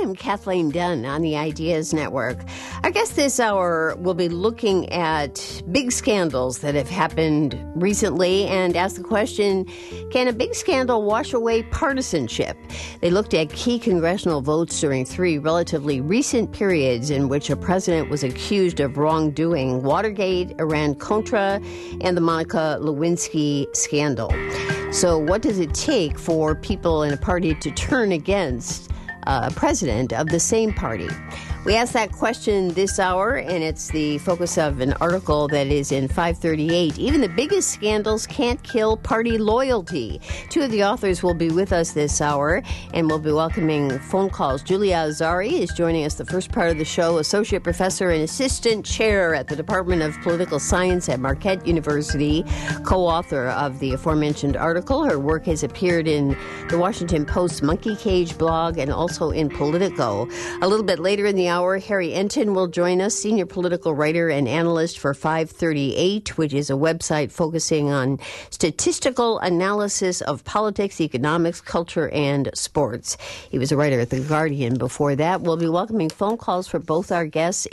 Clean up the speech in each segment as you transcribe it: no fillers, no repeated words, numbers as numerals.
I'm Kathleen Dunn on the Ideas Network. I guess this hour we'll be looking at big scandals that have happened recently and ask the question, can a big scandal wash away partisanship? They looked at key congressional votes during three relatively recent periods in which a president was accused of wrongdoing: Watergate, Iran-Contra, and the Monica Lewinsky scandal. So what does it take for people in a party to turn against a president of the same party? We asked that question this hour, and it's the focus of an article that is in 538. Even the biggest scandals can't kill party loyalty. Two of the authors will be with us this hour, and we'll be welcoming phone calls. Julia Azari is joining us the first part of the show, associate professor and assistant chair at the Department of Political Science at Marquette University, co-author of the aforementioned article. Her work has appeared in the Washington Post Monkey Cage blog and also in Politico. A little bit later in the hour, Harry Enton will join us, senior political writer and analyst for 538, which is a website focusing on statistical analysis of politics, economics, culture, and sports. He was a writer at The Guardian before that. We'll be welcoming phone calls for both our guests,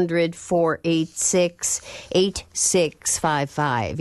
800-486-8655,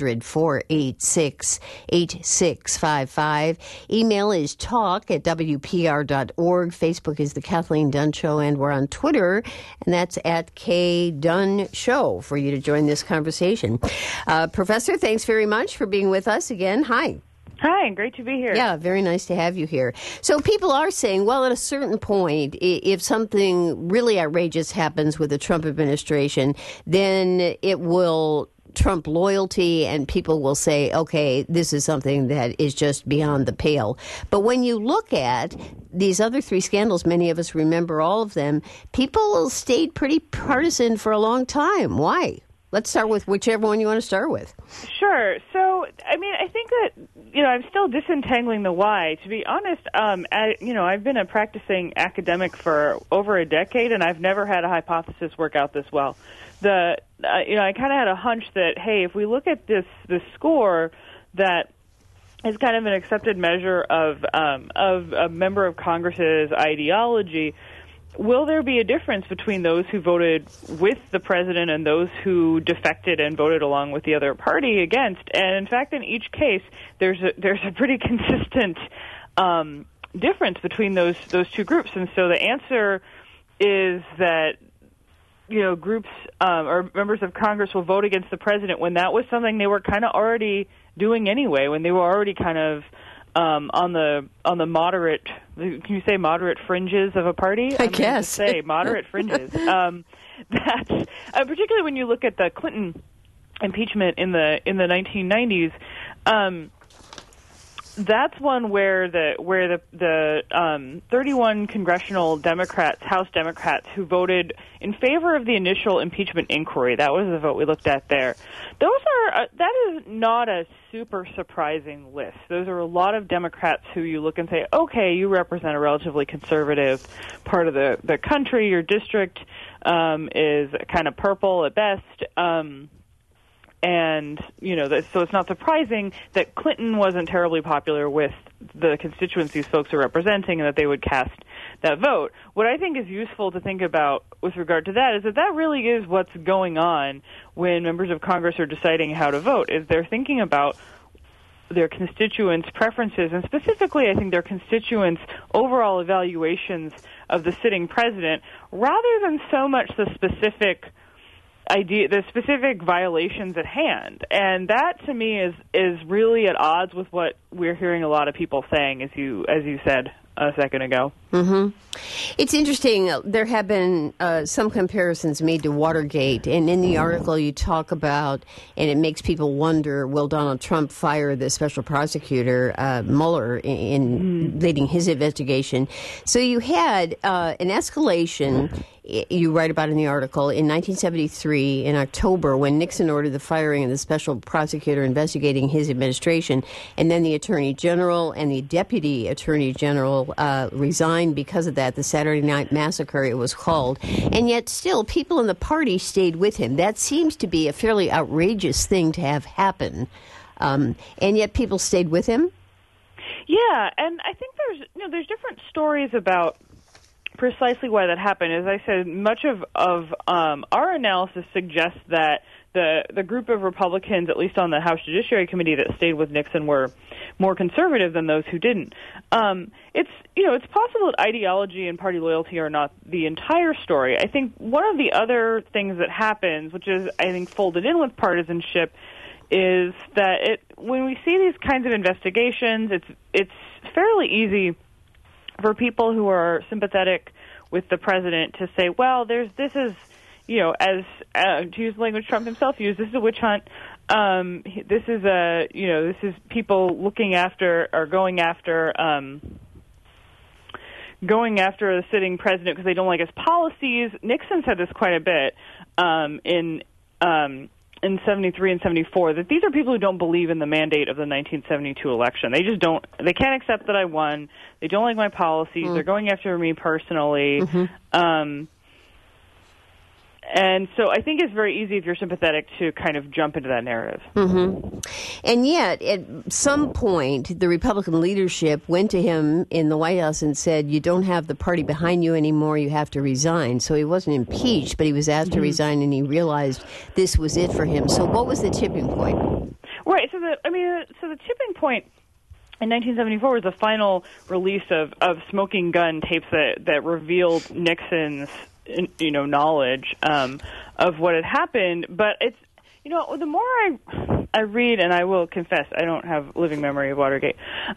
800-486-8655. Email is talk@wpr.org. Facebook is The Kathleen Dunn Show, and we're on Twitter, and that's at K Dunn Show for you to join this conversation. Professor, thanks very much for being with us again. Hi. Hi, great to be here. Yeah, very nice to have you here. So people are saying, well, at a certain point, if something really outrageous happens with the Trump administration, then it will Trump loyalty, and people will say, okay, this is something that is just beyond the pale. But when you look at these other three scandals, many of us remember all of them, people stayed pretty partisan for a long time. Why? Let's start with whichever one you want to start with. Sure. So, I mean, I think that, I'm still disentangling the why. To be honest, I've been a practicing academic for over a decade, and I've never had a hypothesis work out this well. I kind of had a hunch that, hey, if we look at this score that is kind of an accepted measure of a member of Congress's ideology, will there be a difference between those who voted with the president and those who defected and voted along with the other party against? And in fact, in each case, there's a pretty consistent difference between those two groups. And so the answer is that groups or members of Congress will vote against the president when that was something they were kind of already doing anyway, when they were already kind of on the moderate, can you say moderate fringes of a party? I guess. Say moderate fringes. That's particularly when you look at the Clinton impeachment in the 1990s. That's one where the 31 congressional Democrats, House Democrats, who voted in favor of the initial impeachment inquiry, that was the vote we looked at there. That is not a super surprising list. Those are a lot of Democrats who you look and say, okay, you represent a relatively conservative part of the country. Your district is kind of purple at best. And, so it's not surprising that Clinton wasn't terribly popular with the constituencies folks are representing and that they would cast that vote. What I think is useful to think about with regard to that is that really is what's going on when members of Congress are deciding how to vote, is they're thinking about their constituents' preferences, and specifically, I think, their constituents' overall evaluations of the sitting president, rather than so much the specific violations at hand. And that, to me, is really at odds with what we're hearing a lot of people saying, as you said a second ago. Mm-hmm. It's interesting. There have been some comparisons made to Watergate, and in the article you talk about, and it makes people wonder, will Donald Trump fire the special prosecutor, Mueller, in leading his investigation? So you had an escalation, you write about in the article, in 1973, in October, when Nixon ordered the firing of the special prosecutor investigating his administration, and then the Attorney General and the Deputy Attorney General resigned because of that, the Saturday Night Massacre, it was called. And yet still, people in the party stayed with him. That seems to be a fairly outrageous thing to have happen. And yet people stayed with him? Yeah, and I think there's different stories about precisely why that happened. As I said, much of our analysis suggests that the group of Republicans, at least on the House Judiciary Committee, that stayed with Nixon were more conservative than those who didn't. It's possible that ideology and party loyalty are not the entire story. I think one of the other things that happens, which is I think folded in with partisanship, is that when we see these kinds of investigations, it's fairly easy for people who are sympathetic with the president to say, well, this is, as to use the language Trump himself used, this is a witch hunt. This is people looking after or going after the sitting president because they don't like his policies. Nixon said this quite a bit in 73 and 74, that these are people who don't believe in the mandate of the 1972 election. They just don't. They can't accept that I won. They don't like my policies. They're going after me personally. And so I think it's very easy if you're sympathetic to kind of jump into that narrative. And yet, at some point, the Republican leadership went to him in the White House and said, you don't have the party behind you anymore, you have to resign. So he wasn't impeached, but he was asked to resign, and he realized this was it for him. So what was the tipping point? Right. So the tipping point in 1974 was the final release of smoking gun tapes that revealed Nixon's knowledge of what had happened. But it's, the more I read, and I will confess, I don't have living memory of Watergate.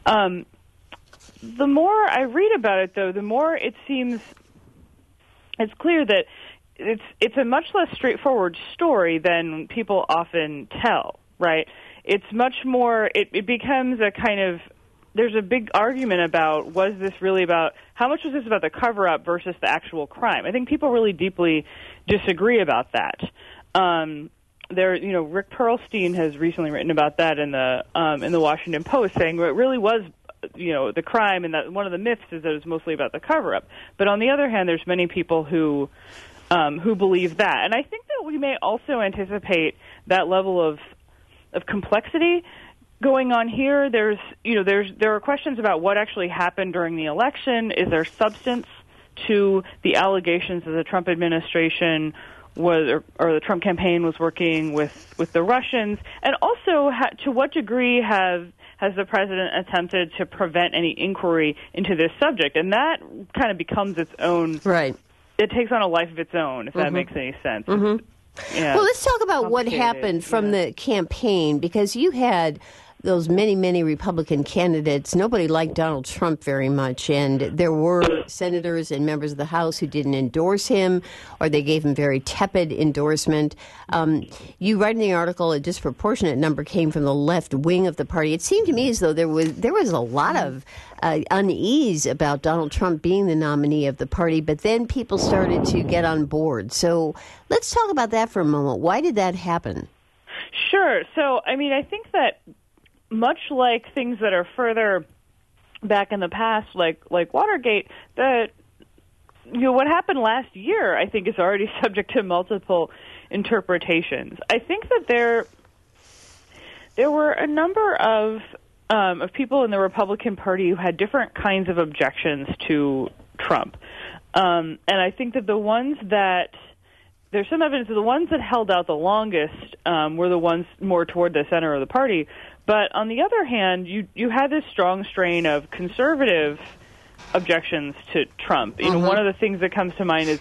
The more I read about it, though, the more it seems it's clear that it's a much less straightforward story than people often tell, right? It's much more, it becomes a kind of, there's a big argument about, was this really about, how much was this about the cover-up versus the actual crime? I think people really deeply disagree about that. Rick Perlstein has recently written about that in the Washington Post, saying it really was, the crime, and that one of the myths is that it was mostly about the cover-up. But on the other hand, there's many people who believe that. And I think that we may also anticipate that level of complexity going on here. There are questions about what actually happened during the election. Is there substance to the allegations that the Trump administration was, or the Trump campaign was working with the Russians? And also, to what degree has the president attempted to prevent any inquiry into this subject? And that kind of becomes its own. Right. It takes on a life of its own, if that makes any sense. Well, let's talk about what happened from the campaign, because you had those many Republican candidates. Nobody liked Donald Trump very much, and there were senators and members of the House who didn't endorse him, or they gave him very tepid endorsement. You write in the article a disproportionate number came from the left wing of the party. It seemed to me as though there was a lot of unease about Donald Trump being the nominee of the party, but then people started to get on board. So let's talk about that for a moment. Why did that happen? Sure. So, I think that much like things that are further back in the past, like Watergate, that what happened last year, I think, is already subject to multiple interpretations. I think that there were a number of people in the Republican Party who had different kinds of objections to Trump, and I think that the ones that there's some evidence that the ones that held out the longest were the ones more toward the center of the party. But on the other hand, you had this strong strain of conservative objections to Trump. One of the things that comes to mind is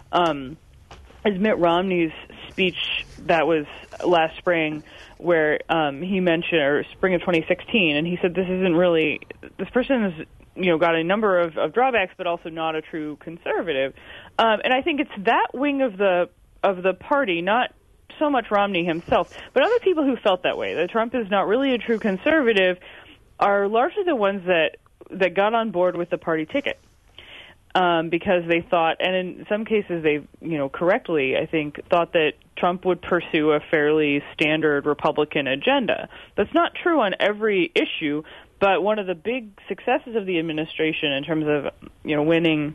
Mitt Romney's speech that was last spring, where he mentioned, or spring of 2016, and he said this person has got a number of drawbacks, but also not a true conservative. And I think it's that wing of the party, not so much Romney himself, but other people who felt that way, that Trump is not really a true conservative, are largely the ones that got on board with the party ticket because they thought, and in some cases they, correctly, I think, thought that Trump would pursue a fairly standard Republican agenda. That's not true on every issue, but one of the big successes of the administration in terms of, winning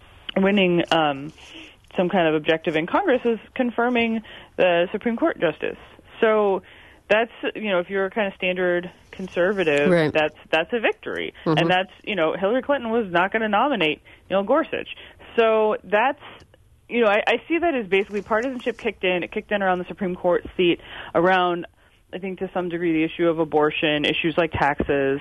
some kind of objective in Congress is confirming the Supreme Court justice. So that's, if you're a kind of standard conservative, right, that's a victory. And that's, Hillary Clinton was not going to nominate Neil Gorsuch. So that's, I see that as basically partisanship kicked in. It kicked in around the Supreme Court seat, around, I think to some degree, the issue of abortion, issues like taxes,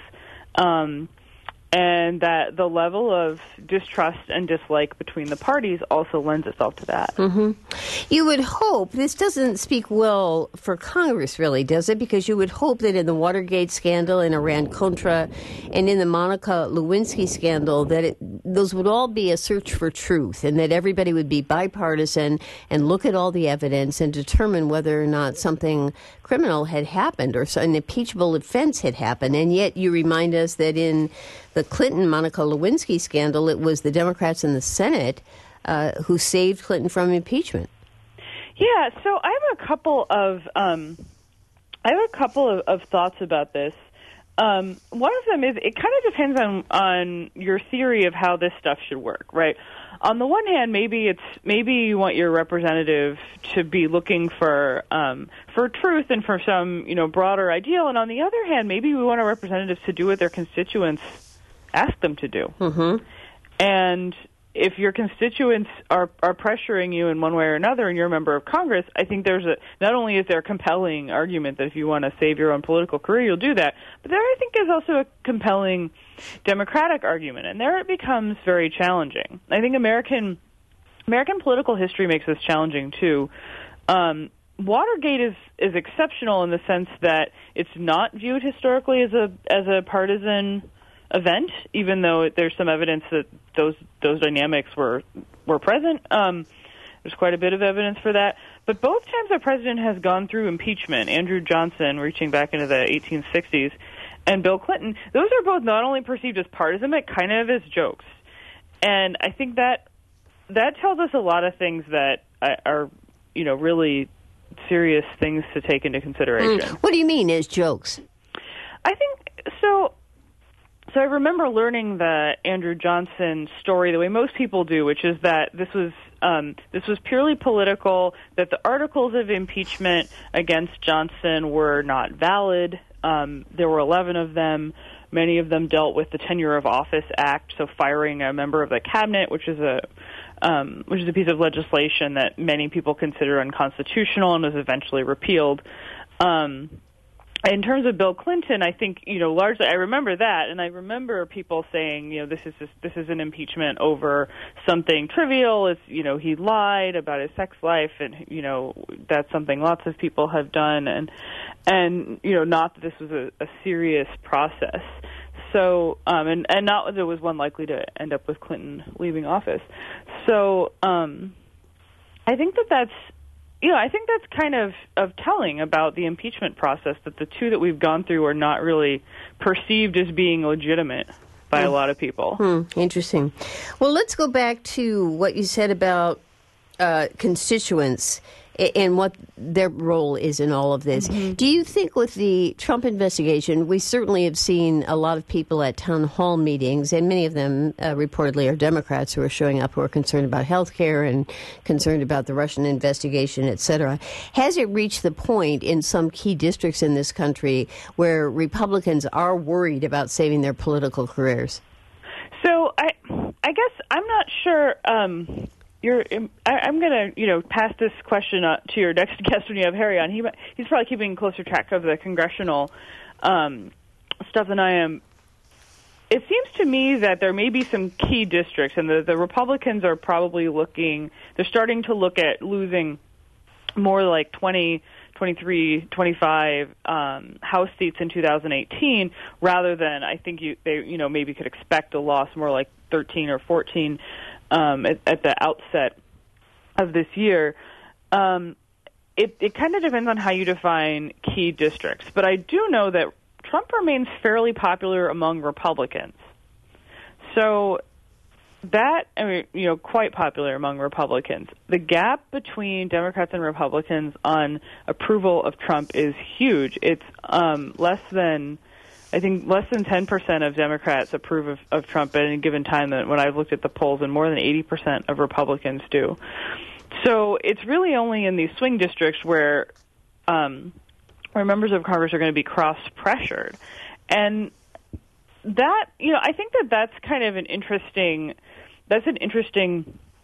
and that the level of distrust and dislike between the parties also lends itself to that. Mm-hmm. You would hope, this doesn't speak well for Congress, really, does it? Because you would hope that in the Watergate scandal, in Iran-Contra, and in the Monica Lewinsky scandal, that those would all be a search for truth, and that everybody would be bipartisan and look at all the evidence and determine whether or not something criminal had happened or an impeachable offense had happened. And yet you remind us that in the Clinton-Monica Lewinsky scandal, it was the Democrats in the Senate who saved Clinton from impeachment. Yeah, so I have a couple of thoughts about this. One of them is it kind of depends on your theory of how this stuff should work, right? On the one hand, maybe you want your representative to be looking for truth and for some broader ideal, and on the other hand, maybe we want our representatives to do what their constituents ask them to do. Mm-hmm. And if your constituents are pressuring you in one way or another, and you're a member of Congress, I think not only is there a compelling argument that if you want to save your own political career, you'll do that, but there I think is also a compelling democratic argument, and there it becomes very challenging. I think American political history makes this challenging too. Watergate is exceptional in the sense that it's not viewed historically as a partisan event, even though there's some evidence that those dynamics were present. There's quite a bit of evidence for that. But both times our president has gone through impeachment, Andrew Johnson reaching back into the 1860s, and Bill Clinton, those are both not only perceived as partisan, but kind of as jokes. And I think that tells us a lot of things that are really serious things to take into consideration. What do you mean as jokes? I think so. So I remember learning the Andrew Johnson story the way most people do, which is that this was purely political, that the articles of impeachment against Johnson were not valid. There were 11 of them. Many of them dealt with the Tenure of Office Act, so firing a member of the cabinet, which is a piece of legislation that many people consider unconstitutional and was eventually repealed. In terms of Bill Clinton, I think largely I remember that, and I remember people saying this is an impeachment over something trivial. It's he lied about his sex life, and that's something lots of people have done, and not that this was a serious process. So and not that it was one likely to end up with Clinton leaving office. So I think that's. I think that's kind of telling about the impeachment process, that the two that we've gone through are not really perceived as being legitimate by a lot of people. Interesting. Well, let's go back to what you said about constituents and what their role is in all of this. Mm-hmm. Do you think with the Trump investigation, we certainly have seen a lot of people at town hall meetings, and many of them reportedly are Democrats who are showing up who are concerned about health care and concerned about the Russian investigation, et cetera. Has it reached the point in some key districts in this country where Republicans are worried about saving their political careers? So I guess I'm not sure. I'm going to, pass this question to your next guest when you have Harry on. He's probably keeping closer track of the congressional stuff than I am. It seems to me that there may be some key districts, and the Republicans are probably they're starting to look at losing more like 20, 23, 25 House seats in 2018, rather than I think they maybe could expect a loss more like 13 or 14 at the outset of this year. It kind of depends on how you define key districts. But I do know that Trump remains fairly popular among Republicans. So quite popular among Republicans. The gap between Democrats and Republicans on approval of Trump is huge. It's less than 10% of Democrats approve of Trump at any given time when I've looked at the polls, and more than 80% of Republicans do. So it's really only in these swing districts where members of Congress are going to be cross-pressured. And that, I think that's kind of an interesting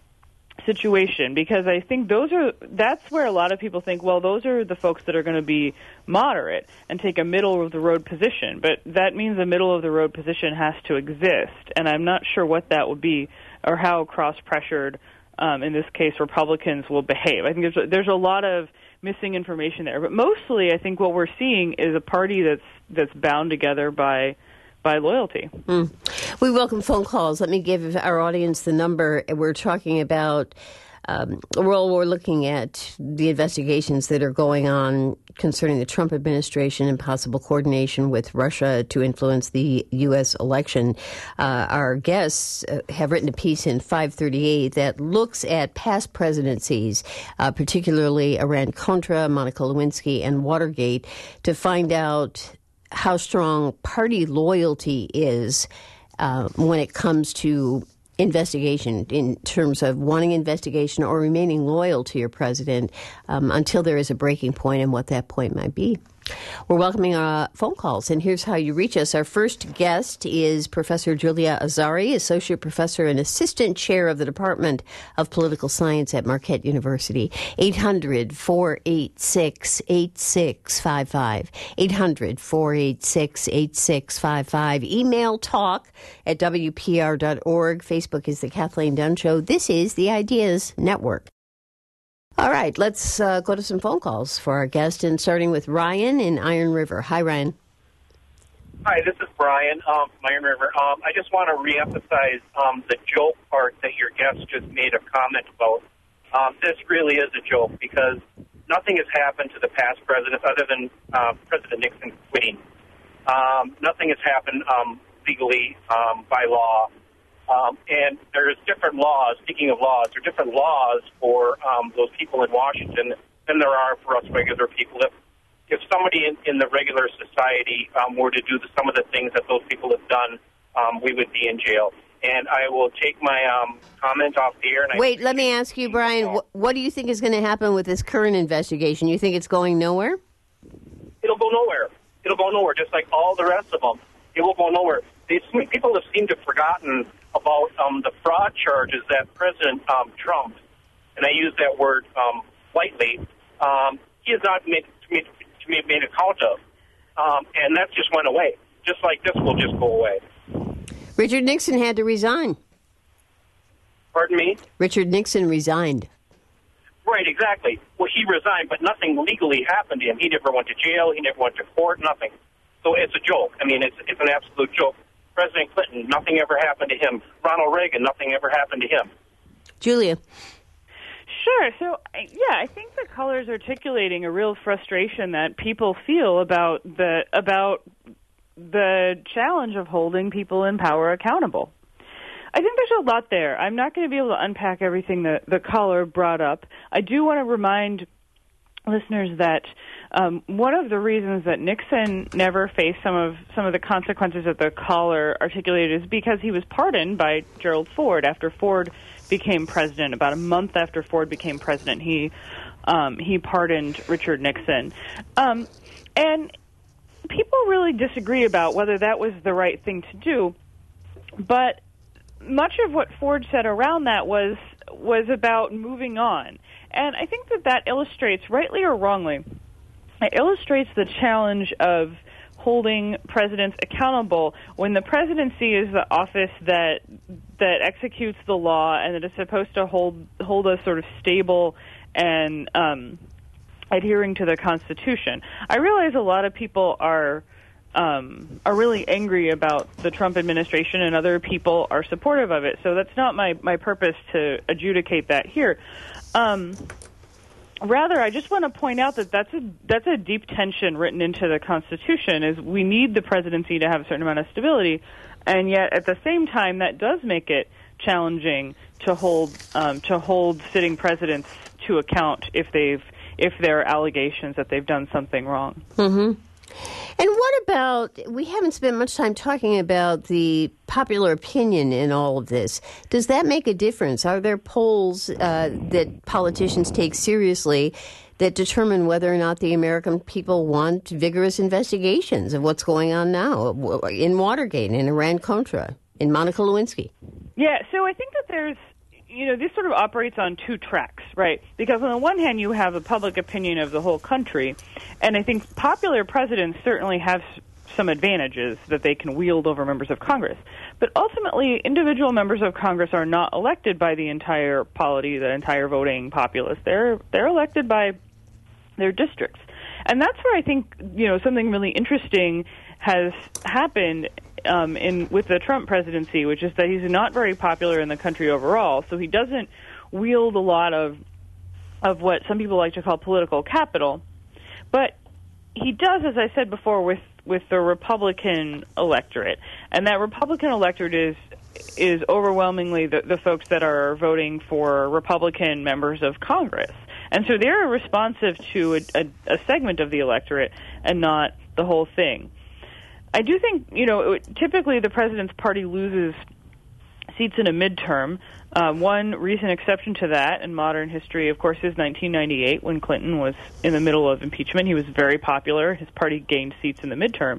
situation, because I think that's where a lot of people think, well, those are the folks that are going to be moderate and take a middle-of-the-road position. But that means a middle-of-the-road position has to exist, and I'm not sure what that would be or how cross-pressured, in this case, Republicans will behave. I think there's a lot of missing information there. But mostly, I think what we're seeing is a party that's bound together by loyalty. We welcome phone calls. Let me give our audience the number. We're talking about, we're looking at the investigations that are going on concerning the Trump administration and possible coordination with Russia to influence the U.S. election. Our guests have written a piece in 538 that looks at past presidencies, particularly Iran-Contra, Monica Lewinsky, and Watergate, to find out how strong party loyalty is when it comes to investigation, in terms of wanting investigation or remaining loyal to your president until there is a breaking point, and what that point might be. We're welcoming phone calls, and here's how you reach us. Our first guest is Professor Julia Azari, Associate Professor and Assistant Chair of the Department of Political Science at Marquette University. 800-486-8655. 800-486-8655. Email talk@WPR.org. Facebook is The Kathleen Dunn Show. This is the Ideas Network. All right, let's go to some phone calls for our guest, and starting with Ryan in Iron River. Hi, Ryan. Hi, this is Brian from Iron River. I just want to reemphasize the joke part that your guest just made a comment about. This really is a joke, because nothing has happened to the past presidents other than President Nixon quitting. Nothing has happened legally by law. And there's different laws, speaking of laws, there are different laws for those people in Washington than there are for us regular people. If somebody in the regular society were to do some of the things that those people have done, we would be in jail. And I will take my comment off the air. Wait, let me ask you, Brian, what do you think is going to happen with this current investigation? You think it's going nowhere? It'll go nowhere. It'll go nowhere, just like all the rest of them. It will go nowhere. People have seemed to have forgotten about the fraud charges that President Trump, and I use that word lightly, he has not made account of. And that just went away. Just like this will just go away. Richard Nixon had to resign. Pardon me? Richard Nixon resigned. Right, exactly. Well, he resigned, but nothing legally happened to him. He never went to jail. He never went to court, nothing. So it's a joke. I mean, it's an absolute joke. President Clinton, nothing ever happened to him. Ronald Reagan, nothing ever happened to him. Julia. Sure. So, yeah, I think the caller's articulating a real frustration that people feel about the challenge of holding people in power accountable. I think there's a lot there. I'm not going to be able to unpack everything that the caller brought up. I do want to remind listeners that one of the reasons that Nixon never faced some of the consequences that the caller articulated is because he was pardoned by Gerald Ford after Ford became president. About a month after Ford became president, he pardoned Richard Nixon, and people really disagree about whether that was the right thing to do. But much of what Ford said around that was about moving on. And I think that illustrates, rightly or wrongly, it illustrates the challenge of holding presidents accountable when the presidency is the office that executes the law and that is supposed to hold us sort of stable and adhering to the Constitution. I realize a lot of people are really angry about the Trump administration, and other people are supportive of it. So that's not my purpose to adjudicate that here. Rather, I just want to point out that that's a deep tension written into the Constitution. Is we need the presidency to have a certain amount of stability, and yet at the same time that does make it challenging to hold sitting presidents to account if there are allegations that they've done something wrong. Mm-hmm. And what about, we haven't spent much time talking about the popular opinion in all of this. Does that make a difference? Are there polls that politicians take seriously that determine whether or not the American people want vigorous investigations of what's going on now in Watergate, in Iran-Contra, in Monica Lewinsky? Yeah, so I think that there's this sort of operates on two tracks, right? Because on the one hand, you have a public opinion of the whole country, and I think popular presidents certainly have some advantages that they can wield over members of Congress. But ultimately, individual members of Congress are not elected by the entire polity, the entire voting populace. They're elected by their districts. And that's where I think, something really interesting has happened with the Trump presidency, which is that he's not very popular in the country overall, so he doesn't wield a lot of what some people like to call political capital. But he does, as I said before, with the Republican electorate. And that Republican electorate is overwhelmingly the folks that are voting for Republican members of Congress. And so they're responsive to a segment of the electorate and not the whole thing. I do think, typically the president's party loses seats in a midterm. One recent exception to that in modern history, of course, is 1998 when Clinton was in the middle of impeachment. He was very popular. His party gained seats in the midterm.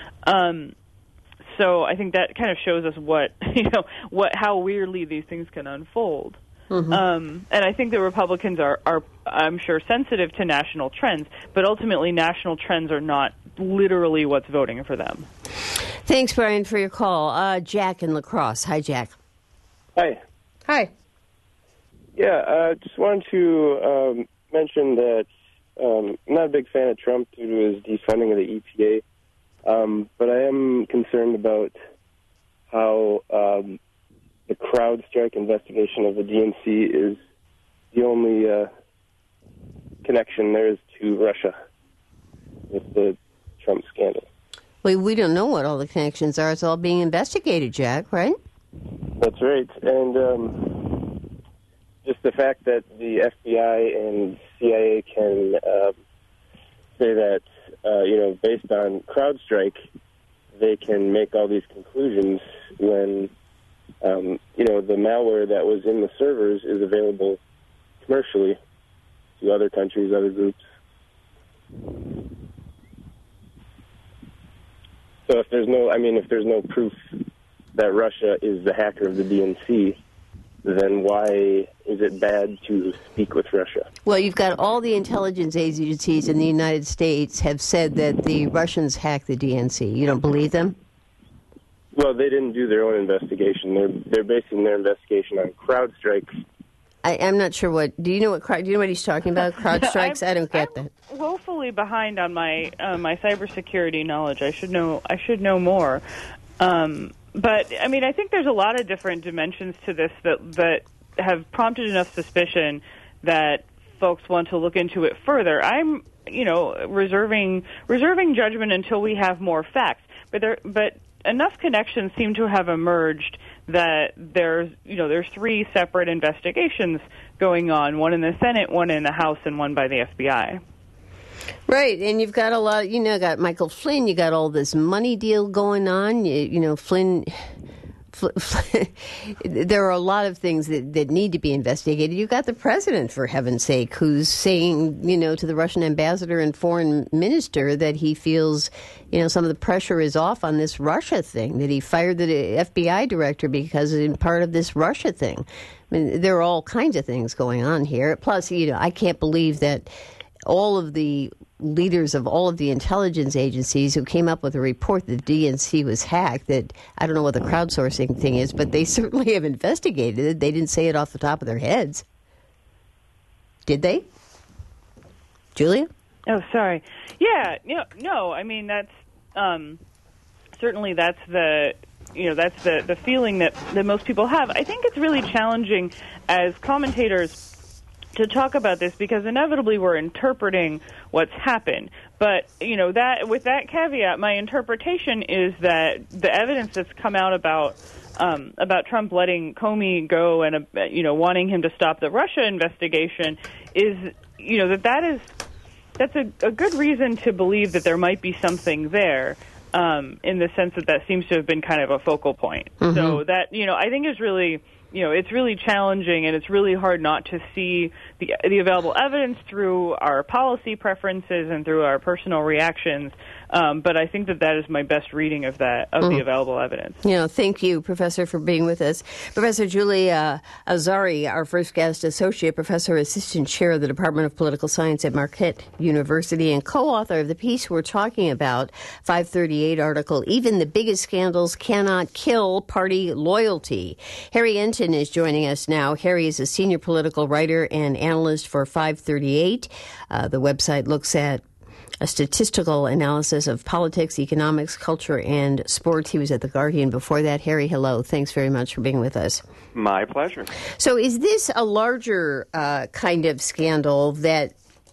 So I think that kind of shows us how weirdly these things can unfold. Mm-hmm. And I think the Republicans are, I'm sure, sensitive to national trends, but ultimately national trends are not literally what's voting for them. Thanks, Brian, for your call. Jack in La Crosse. Hi, Jack. Hi. Hi. Yeah, I just wanted to mention that I'm not a big fan of Trump due to his defunding of the EPA, but I am concerned about how the CrowdStrike investigation of the DNC is the only connection there is to Russia with the Trump scandal. Well, we don't know what all the connections are. It's all being investigated, Jack, right? That's right. And just the fact that the FBI and CIA can say that, based on CrowdStrike, they can make all these conclusions when, the malware that was in the servers is available commercially to other countries, other groups. So if there's no proof that Russia is the hacker of the DNC, then why is it bad to speak with Russia? Well, you've got all the intelligence agencies in the United States have said that the Russians hacked the DNC. You don't believe them? Well, they didn't do their own investigation. They're basing their investigation on CrowdStrike. I'm not sure what. Do you know what he's talking about? CrowdStrikes? I don't get that. I'm woefully behind on my cybersecurity knowledge. I should know more. But I think there's a lot of different dimensions to this that have prompted enough suspicion that folks want to look into it further. I'm reserving judgment until we have more facts. But enough connections seem to have emerged that there's three separate investigations going on, one in the Senate, one in the House, and one by the FBI. Right, and you've got a lot, got Michael Flynn, you got all this money deal going on, Flynn, there are a lot of things that need to be investigated. You've got the president, for heaven's sake, who's saying, to the Russian ambassador and foreign minister that he feels, some of the pressure is off on this Russia thing, that he fired the FBI director because in part of this Russia thing. There are all kinds of things going on here. Plus, I can't believe that all of the leaders of all of the intelligence agencies who came up with a report that the DNC was hacked, that I don't know what the crowdsourcing thing is, but they certainly have investigated it. They didn't say it off the top of their heads. Did they? Julia? Oh, sorry. Yeah, no, that's certainly that's the feeling that most people have. I think it's really challenging as commentators to talk about this because inevitably we're interpreting what's happened. But, that with that caveat, my interpretation is that the evidence that's come out about Trump letting Comey go and, wanting him to stop the Russia investigation is, that's a good reason to believe that there might be something there. In the sense that seems to have been kind of a focal point. Mm-hmm. So that, I think is really it's really challenging, and it's really hard not to see the available evidence through our policy preferences and through our personal reactions. But I think that is my best reading of the available evidence. Thank you, Professor, for being with us. Professor Julia Azari, our first guest, Associate Professor, Assistant Chair of the Department of Political Science at Marquette University, and co-author of the piece we're talking about, 538 article, Even the Biggest Scandals Cannot Kill Party Loyalty. Harry Enton is joining us now. Harry is a senior political writer and analyst for 538. The website looks at a statistical analysis of politics, economics, culture, and sports. He was at The Guardian before that. Harry, hello. Thanks very much for being with us. My pleasure. So is this a larger kind of scandal that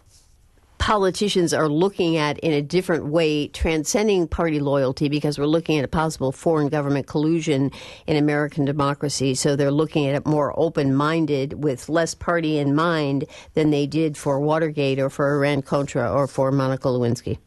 politicians are looking at in a different way, transcending party loyalty, because we're looking at a possible foreign government collusion in American democracy? So they're looking at it more open-minded with less party in mind than they did for Watergate or for Iran-Contra or for Monica Lewinsky.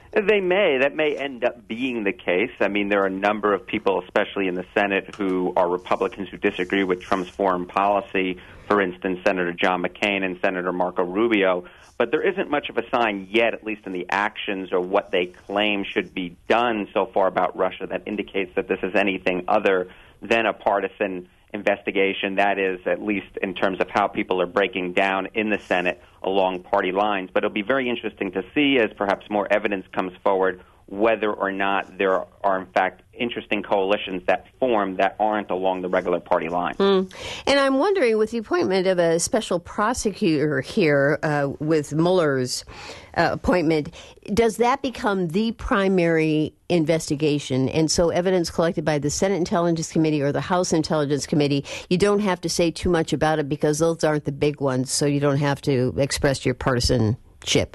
That may end up being the case. I mean, there are a number of people, especially in the Senate, who are Republicans who disagree with Trump's foreign policy. For instance, Senator John McCain and Senator Marco Rubio. But there isn't much of a sign yet, at least in the actions or what they claim should be done so far about Russia, that indicates that this is anything other than a partisan investigation. That is, at least in terms of how people are breaking down in the Senate along party lines. But it'll be very interesting to see, as perhaps more evidence comes forward, whether or not there are, in fact, interesting coalitions that form that aren't along the regular party line. And I'm wondering, with the appointment of a special prosecutor here with Mueller's appointment, does that become the primary investigation? And so evidence collected by the Senate Intelligence Committee or the House Intelligence Committee, you don't have to say too much about it because those aren't the big ones, so you don't have to express your partisanship.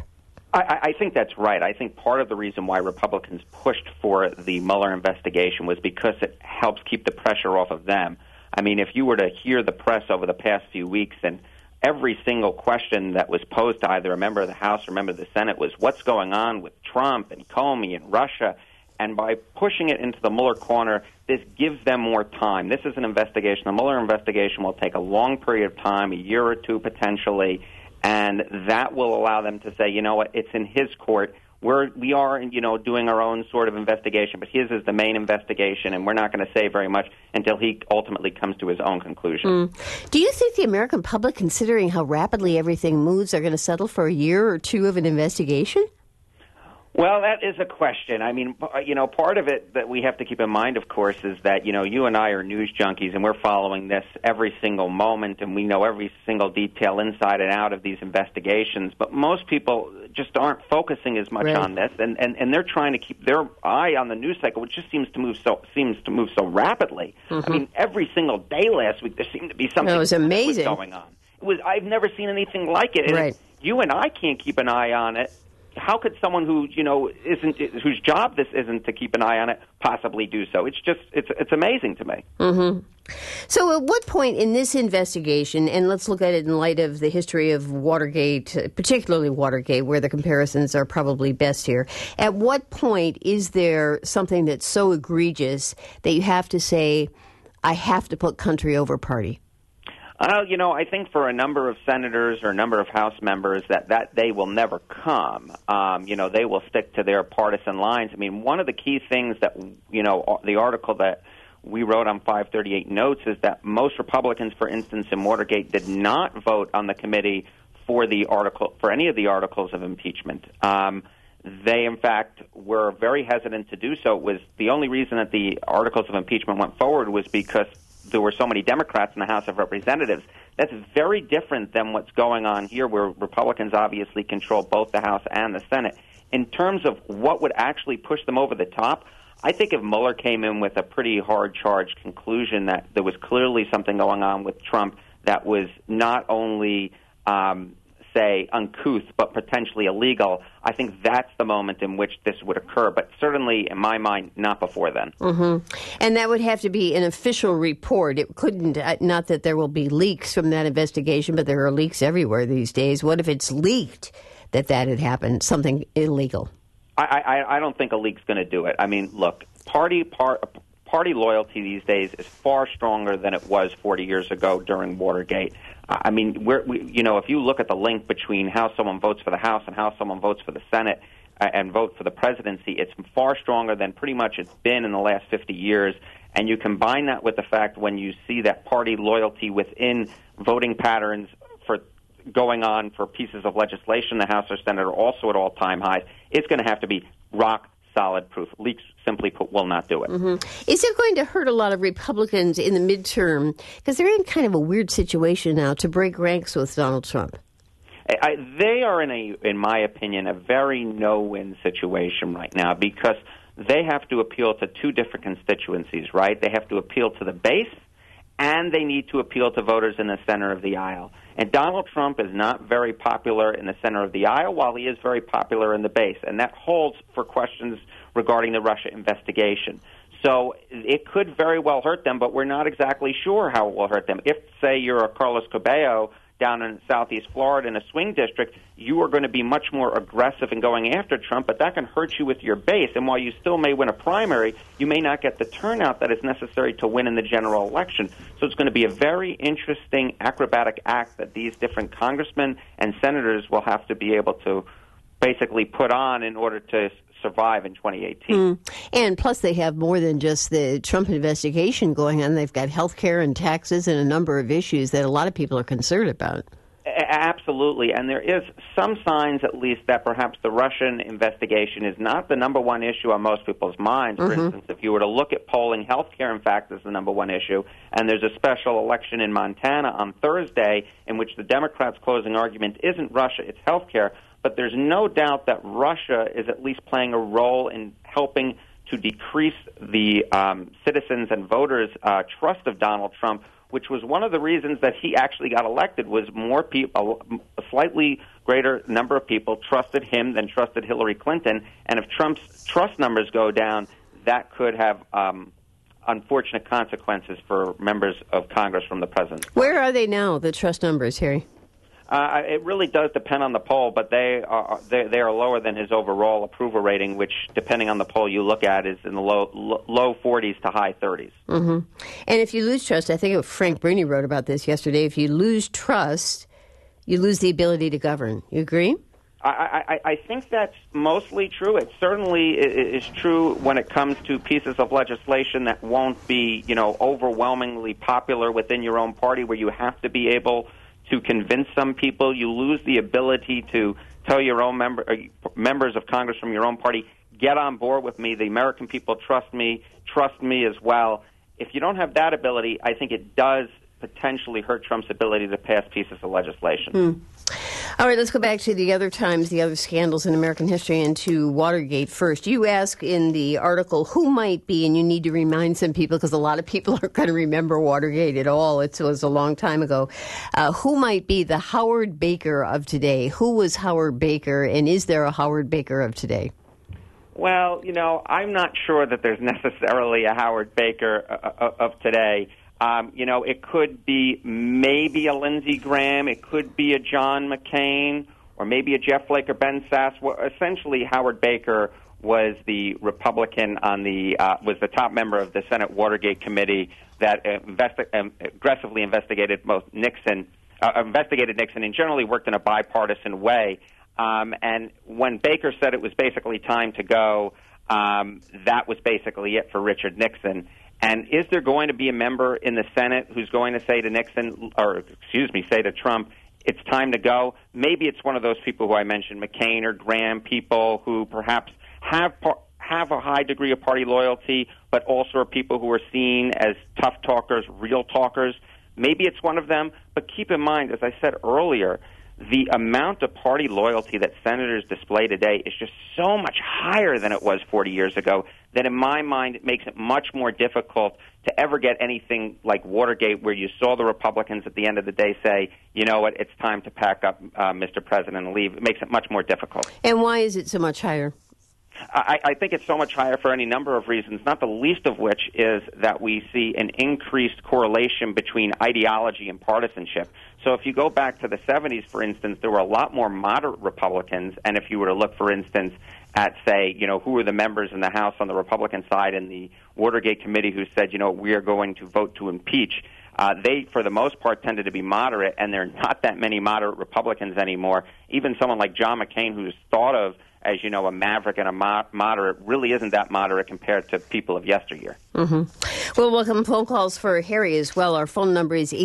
I think that's right. I think part of the reason why Republicans pushed for the Mueller investigation was because it helps keep the pressure off of them. I mean, if you were to hear the press over the past few weeks, and every single question that was posed to either a member of the House or a member of the Senate was, what's going on with Trump and Comey and Russia? And by pushing it into the Mueller corner, this gives them more time. This is an investigation. The Mueller investigation will take a long period of time, a year or two potentially, and that will allow them to say, you know what, it's in his court. We are, doing our own sort of investigation, but his is the main investigation, and we're not going to say very much until he ultimately comes to his own conclusion. Do you think the American public, considering how rapidly everything moves, are going to settle for a year or two of an investigation? Well, that is a question. I mean, part of it that we have to keep in mind, of course, is that, you and I are news junkies, and we're following this every single moment, and we know every single detail inside and out of these investigations. But most people just aren't focusing as much on this, and they're trying to keep their eye on the news cycle, which just seems to move so rapidly. I mean, every single day last week there seemed to be something was amazing going on. I've never seen anything like it. And if you and I can't keep an eye on it, how could someone who whose job this isn't to keep an eye on it possibly do so? It's amazing to me. So at what point in this investigation, and let's look at it in light of the history of Watergate, particularly Watergate, where the comparisons are probably best here, at what point is there something that's so egregious that you have to say, I have to put country over party? I think for a number of senators or a number of House members that day will never come. They will stick to their partisan lines. I mean, one of the key things that, the article that we wrote on 538 notes is that most Republicans, for instance, in Watergate did not vote on the committee for any of the articles of impeachment. They, in fact, were very hesitant to do so. It was the only reason that the articles of impeachment went forward was because there were so many Democrats in the House of Representatives. That's very different than what's going on here, where Republicans obviously control both the House and the Senate. In terms of what would actually push them over the top, I think if Mueller came in with a pretty hard-charged conclusion that there was clearly something going on with Trump that was not only uncouth, but potentially illegal, I think that's the moment in which this would occur. But certainly, in my mind, not before then. And that would have to be an official report. It couldn't, not that there will be leaks from that investigation, but there are leaks everywhere these days. What if it's leaked that had happened, something illegal? I don't think a leak's going to do it. I mean, look, party party loyalty these days is far stronger than it was 40 years ago during Watergate. I mean, if you look at the link between how someone votes for the House and how someone votes for the Senate and vote for the presidency, it's far stronger than pretty much it's been in the last 50 years. And you combine that with the fact when you see that party loyalty within voting patterns for going on for pieces of legislation in the House or Senate are also at all-time highs, it's going to have to be rock-solid proof. Leaks, simply put, will not do it. Mm-hmm. Is it going to hurt a lot of Republicans in the midterm? Because they're in kind of a weird situation now to break ranks with Donald Trump. They are in my opinion, a very no-win situation right now because they have to appeal to two different constituencies, right? They have to appeal to the base, and they need to appeal to voters in the center of the aisle. And Donald Trump is not very popular in the center of the aisle, while he is very popular in the base. And that holds for questions regarding the Russia investigation. So it could very well hurt them, but we're not exactly sure how it will hurt them. If, say, you're a Carlos Cabello down in southeast Florida in a swing district, you are going to be much more aggressive in going after Trump, but that can hurt you with your base. And while you still may win a primary, you may not get the turnout that is necessary to win in the general election. So it's going to be a very interesting acrobatic act that these different congressmen and senators will have to be able to basically put on in order to survive in 2018. And plus they have more than just the Trump investigation going on. They've got health care and taxes and a number of issues that a lot of people are concerned about. Absolutely. And there is some signs, at least, that perhaps the Russian investigation is not the number one issue on most people's minds. For instance, if you were to look at polling, health care, in fact, is the number one issue. And there's a special election in Montana on Thursday in which the Democrats' closing argument isn't Russia, it's health care. But there's no doubt that Russia is at least playing a role in helping to decrease the citizens and voters' trust of Donald Trump, which was one of the reasons that he actually got elected, was more people, a slightly greater number of people trusted him than trusted Hillary Clinton. And if Trump's trust numbers go down, that could have unfortunate consequences for members of Congress from the president. Where are they now, the trust numbers, Harry? It really does depend on the poll, but they are lower than his overall approval rating, which, depending on the poll you look at, is in the low 40s to high 30s. And if you lose trust, I think Frank Bruni wrote about this yesterday, if you lose trust, you lose the ability to govern. You agree? I think that's mostly true. It certainly is true when it comes to pieces of legislation that won't be, overwhelmingly popular within your own party, where you have to be able to convince some people. You lose the ability to tell your own members of Congress from your own party, get on board with me. The American people trust me as well. If you don't have that ability, I think it does potentially hurt Trump's ability to pass pieces of legislation. All right, let's go back to the other times, the other scandals in American history, and to Watergate first. You ask in the article who might be, and you need to remind some people, because a lot of people aren't going to remember Watergate at all. It was a long time ago. Who might be the Howard Baker of today? Who was Howard Baker, and is there a Howard Baker of today? Well, I'm not sure that there's necessarily a Howard Baker of today. It could be maybe a Lindsey Graham, it could be a John McCain, or maybe a Jeff Flake or Ben Sasse. Well, essentially, Howard Baker was the Republican was the top member of the Senate Watergate Committee that aggressively investigated Nixon and generally worked in a bipartisan way. And when Baker said it was basically time to go, that was basically it for Richard Nixon. And is there going to be a member in the Senate who's going to say to Trump, it's time to go? Maybe it's one of those people who I mentioned, McCain or Graham, people who perhaps have a high degree of party loyalty, but also are people who are seen as tough talkers, real talkers. Maybe it's one of them. But keep in mind, as I said earlier, the amount of party loyalty that senators display today is just so much higher than it was 40 years ago that in my mind it makes it much more difficult to ever get anything like Watergate, where you saw the Republicans at the end of the day say, you know what, it's time to pack up, Mr. President, and leave. It makes it much more difficult. And why is it so much higher? I think it's so much higher for any number of reasons, not the least of which is that we see an increased correlation between ideology and partisanship. So if you go back to the 70s, for instance, there were a lot more moderate Republicans, and if you were to look, for instance, at, say, who were the members in the House on the Republican side in the Watergate committee who said, we are going to vote to impeach, they, for the most part, tended to be moderate, and there are not that many moderate Republicans anymore. Even someone like John McCain, who's thought of as, a maverick and a moderate, really isn't that moderate compared to people of yesteryear. Mm-hmm. Well, welcome phone calls for Harry as well. Our phone number is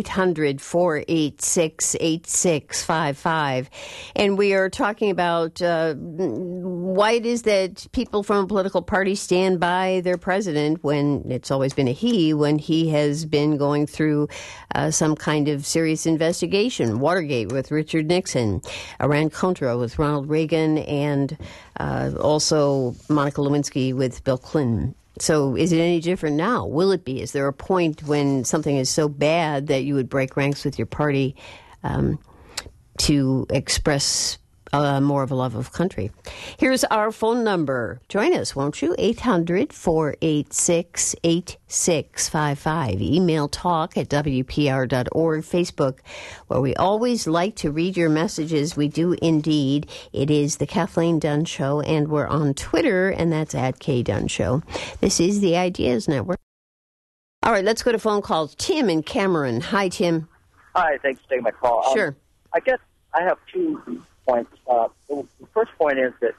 800-486-8655. And we are talking about why it is that people from a political party stand by their president when it's always been a he, when he has been going through some kind of serious investigation. Watergate with Richard Nixon, Iran-Contra with Ronald Reagan, and also Monica Lewinsky with Bill Clinton. So is it any different now? Will it be? Is there a point when something is so bad that you would break ranks with your party to express more of a love of country? Here's our phone number. Join us, won't you? 800-486-8655. Email talk@wpr.org. Facebook, where we always like to read your messages. We do indeed. It is the Kathleen Dunn Show, and we're on Twitter, and that's @KDunn Show. This is the Ideas Network. All right, let's go to phone calls. Tim and Cameron. Hi, Tim. Hi, thanks for taking my call. Sure. I guess I have 2 points. The first point is that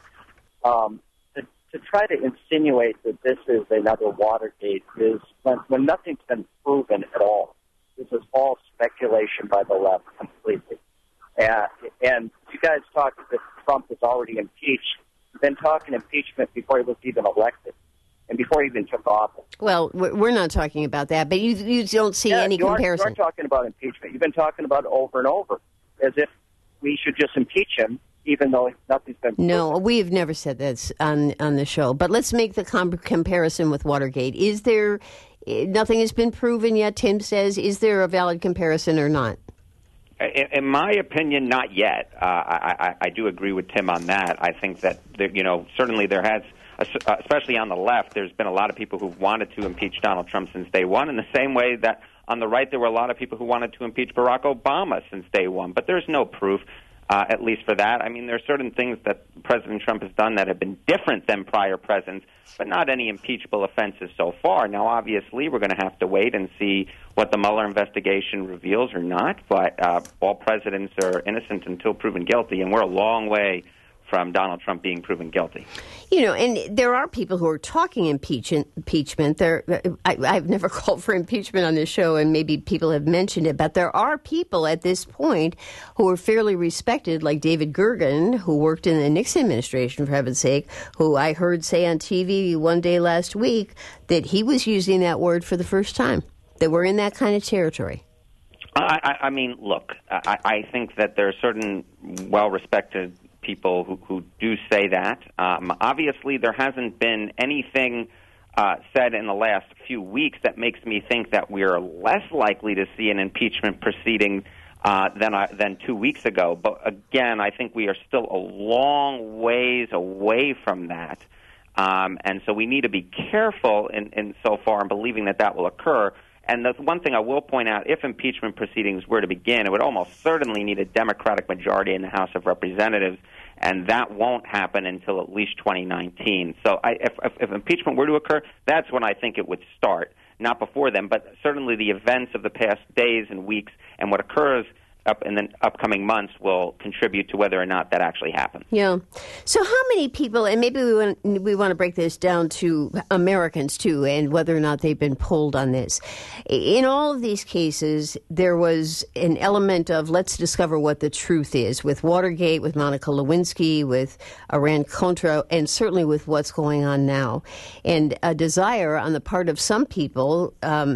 to try to insinuate that this is another Watergate is when nothing's been proven at all. This is all speculation by the left completely. And you guys talked that Trump is already impeached. You've been talking impeachment before he was even elected and before he even took office. Well, we're not talking about that, but you don't see any comparison. You are talking about impeachment. You've been talking about it over and over as if we should just impeach him, even though nothing's been proven. No, we've never said that on the show. But let's make the comparison with Watergate. Is there nothing has been proven yet? Tim says, is there a valid comparison or not? In my opinion, not yet. I do agree with Tim on that. I think that certainly there has, especially on the left, there's been a lot of people who've wanted to impeach Donald Trump since day one. In the same way that on the right, there were a lot of people who wanted to impeach Barack Obama since day one, but there's no proof, at least for that. I mean, there are certain things that President Trump has done that have been different than prior presidents, but not any impeachable offenses so far. Now, obviously, we're going to have to wait and see what the Mueller investigation reveals or not, but all presidents are innocent until proven guilty, and we're a long way from Donald Trump being proven guilty. And there are people who are talking impeachment. I've never called for impeachment on this show, and maybe people have mentioned it, but there are people at this point who are fairly respected, like David Gergen, who worked in the Nixon administration, for heaven's sake, who I heard say on TV one day last week that he was using that word for the first time, that we're in that kind of territory. I mean, look, I think that there are certain well-respected people who do say that. Obviously, there hasn't been anything said in the last few weeks that makes me think that we are less likely to see an impeachment proceeding than 2 weeks ago. But again, I think we are still a long ways away from that. And so we need to be careful in so far in believing that will occur. And the one thing I will point out, if impeachment proceedings were to begin, it would almost certainly need a Democratic majority in the House of Representatives, and that won't happen until at least 2019. So if impeachment were to occur, that's when I think it would start, not before then. But certainly the events of the past days and weeks and what occurs up in the upcoming months will contribute to whether or not that actually happens. Yeah. So how many people, and maybe we want to break this down to Americans too, and whether or not they've been polled on this. In all of these cases, there was an element of let's discover what the truth is, with Watergate, with Monica Lewinsky, with Iran-Contra, and certainly with what's going on now. And a desire on the part of some people,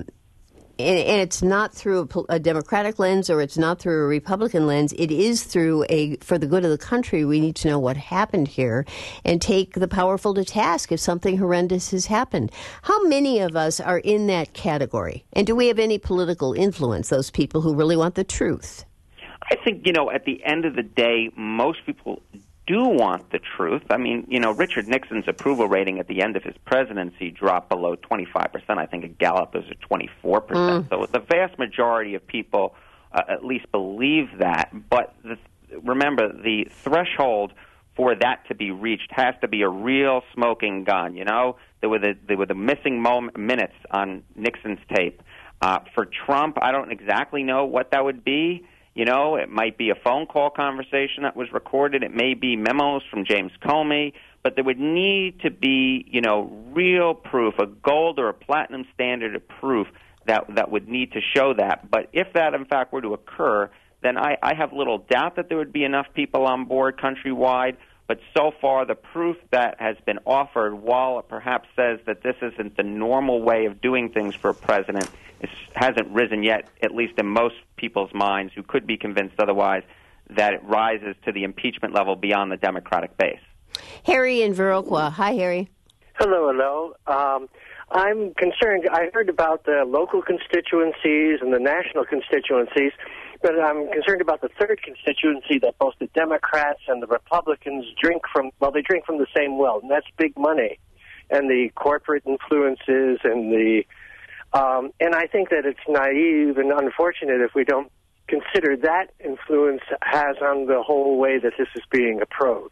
and it's not through a Democratic lens or it's not through a Republican lens. It is through for the good of the country, we need to know what happened here and take the powerful to task if something horrendous has happened. How many of us are in that category? And do we have any political influence, those people who really want the truth? I think, at the end of the day, most people do want the truth. I mean, Richard Nixon's approval rating at the end of his presidency dropped below 25%. I think at Gallup it was at 24%. So the vast majority of people at least believe that. But remember, the threshold for that to be reached has to be a real smoking gun. There were the missing minutes on Nixon's tape. For Trump, I don't exactly know what that would be. It might be a phone call conversation that was recorded. It may be memos from James Comey. But there would need to be, real proof, a gold or a platinum standard of proof that would need to show that. But if that, in fact, were to occur, then I have little doubt that there would be enough people on board countrywide. But so far, the proof that has been offered, while it perhaps says that this isn't the normal way of doing things for a president, hasn't risen yet, at least in most people's minds who could be convinced otherwise, that it rises to the impeachment level beyond the Democratic base. Harry in Viroqua. Hi, Harry. Hello. I'm concerned. I heard about the local constituencies and the national constituencies, but I'm concerned about the third constituency that both the Democrats and the Republicans drink from. Well, they drink from the same well, and that's big money and the corporate influences and I think that it's naive and unfortunate if we don't consider that influence has on the whole way that this is being approached.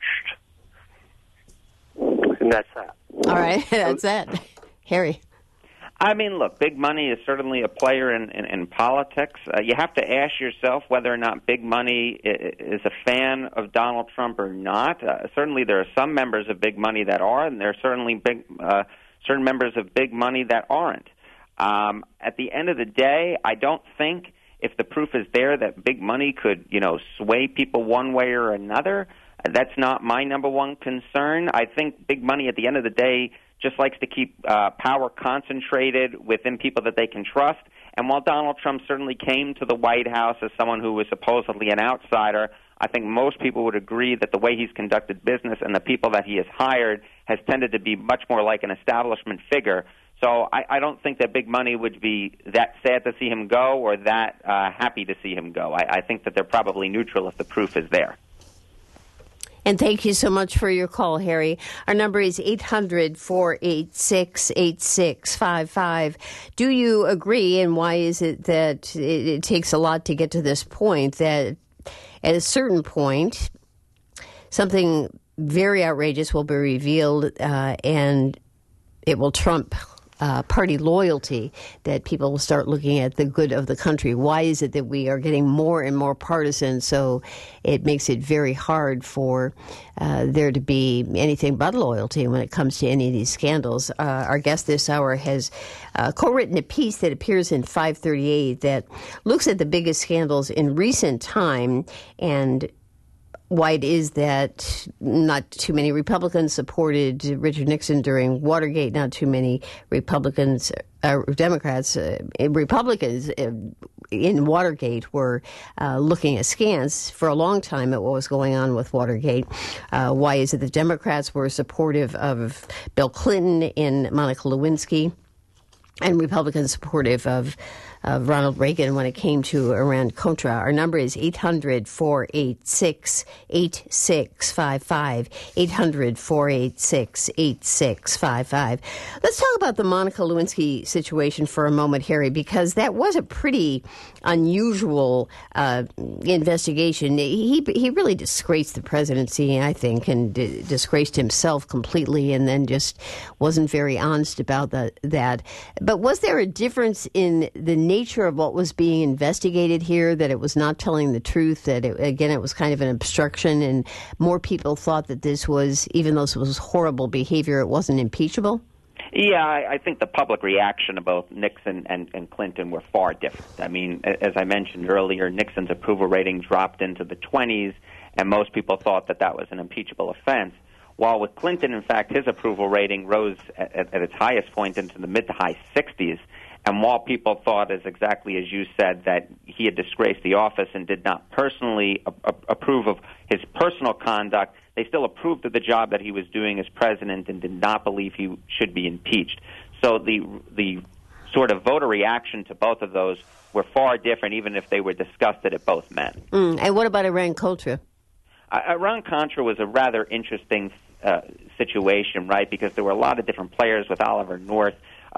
And that's that. All right, that's that. Harry. I mean, look, big money is certainly a player in politics. You have to ask yourself whether or not big money is a fan of Donald Trump or not. Certainly there are some members of big money that are, and there are certainly certain members of big money that aren't. At the end of the day, I don't think if the proof is there that big money could, sway people one way or another. That's not my number one concern. I think big money at the end of the day just likes to keep power concentrated within people that they can trust. And while Donald Trump certainly came to the White House as someone who was supposedly an outsider, I think most people would agree that the way he's conducted business and the people that he has hired has tended to be much more like an establishment figure. So I don't think that big money would be that sad to see him go or that happy to see him go. I think that they're probably neutral if the proof is there. And thank you so much for your call, Harry. Our number is 800-486-8655. Do you agree, and why is it that it takes a lot to get to this point, that at a certain point, something very outrageous will be revealed and it will trump party loyalty, that people will start looking at the good of the country? Why is it that we are getting more and more partisan, so it makes it very hard for there to be anything but loyalty when it comes to any of these scandals? Our guest this hour has co-written a piece that appears in 538 that looks at the biggest scandals in recent time and why it is that not too many Republicans supported Richard Nixon during Watergate, not too many Republicans in Watergate were looking askance for a long time at what was going on with Watergate. Why is it the Democrats were supportive of Bill Clinton and Monica Lewinsky, and Republicans supportive of Ronald Reagan when it came to Iran-Contra? Our number is 800-486-8655, 800-486-8655. Let's talk about the Monica Lewinsky situation for a moment, Harry, because that was a pretty unusual investigation. He really disgraced the presidency, I think, and disgraced himself completely, and then just wasn't very honest about that. But was there a difference in the nature of what was being investigated here, that it was not telling the truth, that it was kind of an obstruction, and more people thought that this was, even though this was horrible behavior, it wasn't impeachable? Yeah, I think the public reaction to both Nixon and Clinton were far different. I mean, as I mentioned earlier, Nixon's approval rating dropped into the 20s, and most people thought that that was an impeachable offense. While with Clinton, in fact, his approval rating rose at its highest point into the mid to high 60s. And while people thought, as exactly as you said, that he had disgraced the office and did not personally approve of his personal conduct, they still approved of the job that he was doing as president and did not believe he should be impeached. So the sort of voter reaction to both of those were far different, even if they were disgusted at both men. And what about Iran-Contra? Iran-Contra was a rather interesting situation, right? Because there were a lot of different players with Oliver North.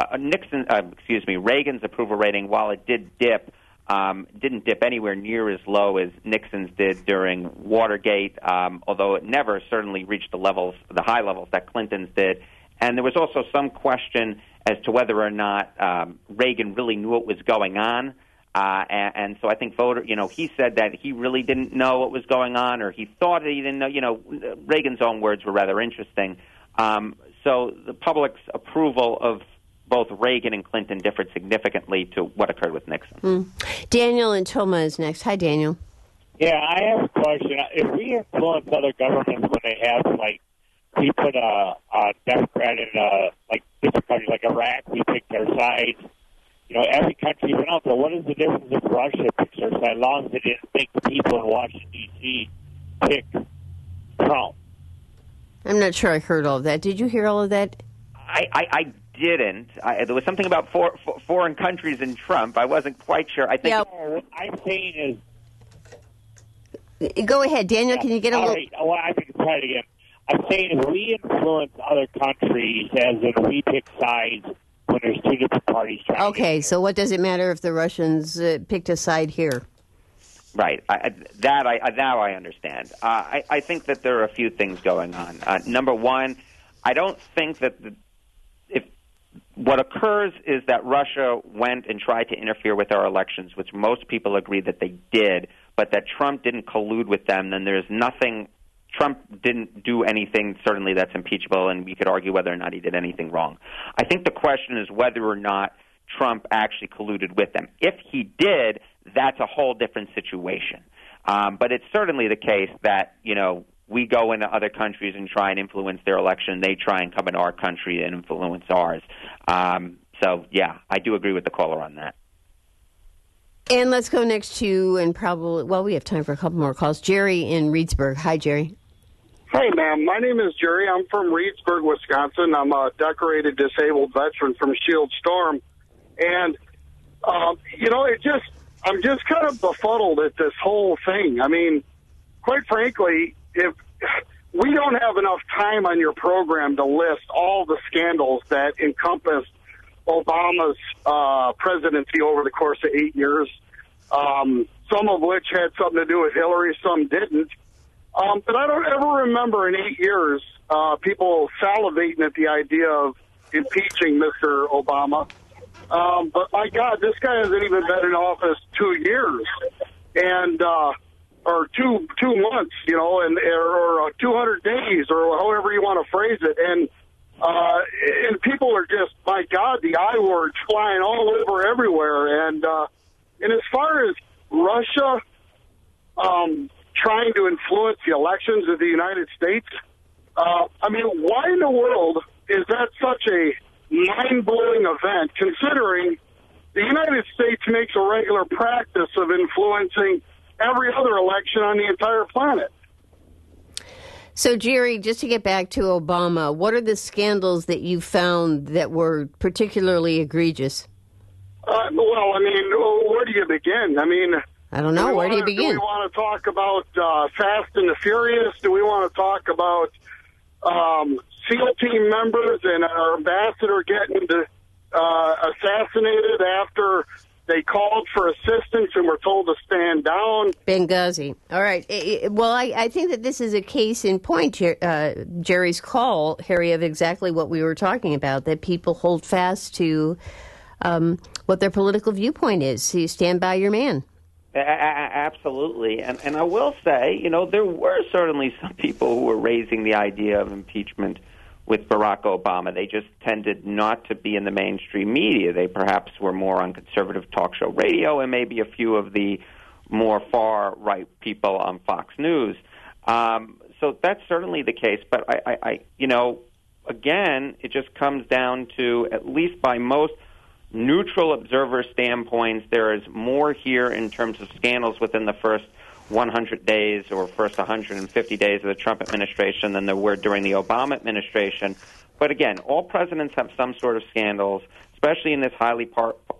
Reagan's approval rating, while it did dip, didn't dip anywhere near as low as Nixon's did during Watergate, although it never certainly reached the high levels that Clinton's did. And there was also some question as to whether or not Reagan really knew what was going on. And so I think he said that he really didn't know what was going on, or he thought that he didn't know. Reagan's own words were rather interesting. So the public's approval of both Reagan and Clinton differed significantly to what occurred with Nixon. Daniel and Toma is next. Hi, Daniel. Yeah, I have a question. If we influence other governments when they have, we put a Democrat in, different countries like Iraq, we pick their sides. Every country went out there. What is the difference if Russia picks their side, as long as it didn't make the people in Washington, D.C. pick Trump? I'm not sure I heard all of that. Did you hear all of that? I didn't. There was something about foreign countries and Trump. I wasn't quite sure. I think. Yeah. What I'm saying is. Go ahead, Daniel. Can you get a little? Right. Well, I can try it again. I'm saying if we influence other countries, as in we pick sides when there's two different parties trying. Okay, so what does it matter if the Russians picked a side here? Right. Now I understand. I think that there are a few things going on. Number one, I don't think that what occurs is that Russia went and tried to interfere with our elections, which most people agree that they did, but that Trump didn't collude with them. Then there's nothing. Trump didn't do anything, certainly, that's impeachable, and we could argue whether or not he did anything wrong. I think the question is whether or not Trump actually colluded with them. If he did, that's a whole different situation. But it's certainly the case that, we go into other countries and try and influence their election. They try and come into our country and influence ours. So, yeah, I do agree with the caller on that. And let's go next to, we have time for a couple more calls. Jerry in Reedsburg. Hi, Jerry. Hey, ma'am. My name is Jerry. I'm from Reedsburg, Wisconsin. I'm a decorated disabled veteran from Shield Storm. And, I'm just kind of befuddled at this whole thing. I mean, quite frankly, if we don't have enough time on your program to list all the scandals that encompassed Obama's presidency over the course of 8 years, some of which had something to do with Hillary, some didn't. But I don't ever remember in 8 years people salivating at the idea of impeaching Mr. Obama. But my God, this guy hasn't even been in office 2 years, and or two months, or 200 days, or however you want to phrase it, and people are just, my God, the I words flying all over everywhere, and as far as Russia trying to influence the elections of the United States, why in the world is that such a mind-blowing event, considering the United States makes a regular practice of influencing every other election on the entire planet? So, Jerry, just to get back to Obama, what are the scandals that you found that were particularly egregious? Where do you begin? I don't know. Where do you begin? Do we want to talk about Fast and the Furious? Do we want to talk about SEAL team members and our ambassador getting assassinated after they called for assistance and were told to stand down? Benghazi. All right. I think that this is a case in point, Jerry's call, Harry, of exactly what we were talking about, that people hold fast to what their political viewpoint is. So you stand by your man. Absolutely. And I will say, there were certainly some people who were raising the idea of impeachment with Barack Obama. They just tended not to be in the mainstream media. They perhaps were more on conservative talk show radio and maybe a few of the more far-right people on Fox News. So that's certainly the case. But, again, it just comes down to, at least by most neutral observer standpoints, there is more here in terms of scandals within the first 100 days or first 150 days of the Trump administration than there were during the Obama administration. But again, all presidents have some sort of scandals, especially in this highly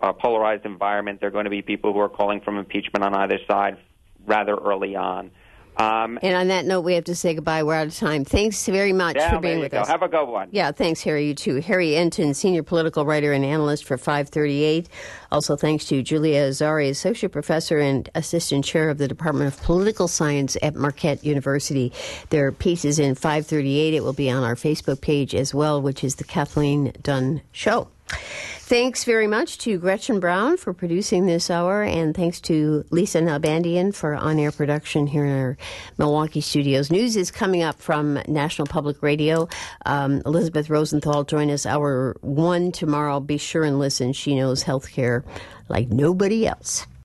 polarized environment. There are going to be people who are calling for impeachment on either side rather early on. And on that note, we have to say goodbye. We're out of time. Thanks very much for being with us. Have a good one. Yeah, thanks, Harry. You too. Harry Enton, senior political writer and analyst for 538. Also thanks to Julia Azari, associate professor and assistant chair of the Department of Political Science at Marquette University. Their piece is in 538. It will be on our Facebook page as well, which is the Kathleen Dunn Show. Thanks very much to Gretchen Brown for producing this hour, and thanks to Lisa Nalbandian for on-air production here in our Milwaukee studios. News is coming up from National Public Radio. Elizabeth Rosenthal join us hour 1 tomorrow. Be sure and listen. She knows healthcare like nobody else.